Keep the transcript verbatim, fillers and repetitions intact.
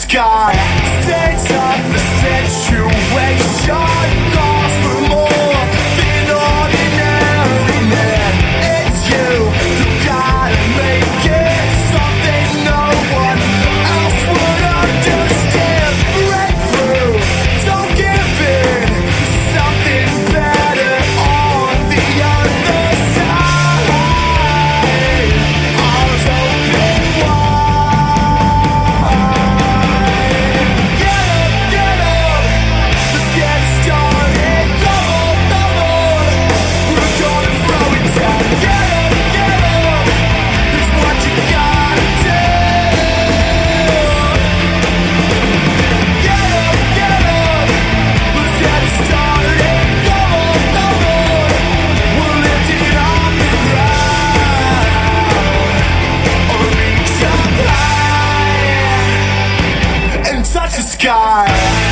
sky. States of the situation calls for more than ordinary men. It's you who gotta make it something no one else would understand. Breakthrough, don't give in, something better on the other side. Arms open wide. Get up, get up, let's get started. Come on, come on, we're gonna throw it down. Get up, get up, it's what you gotta do. Get up, get up, let's get started. Come on, come on, we'll lift it off the ground or reach up high and touch the sky.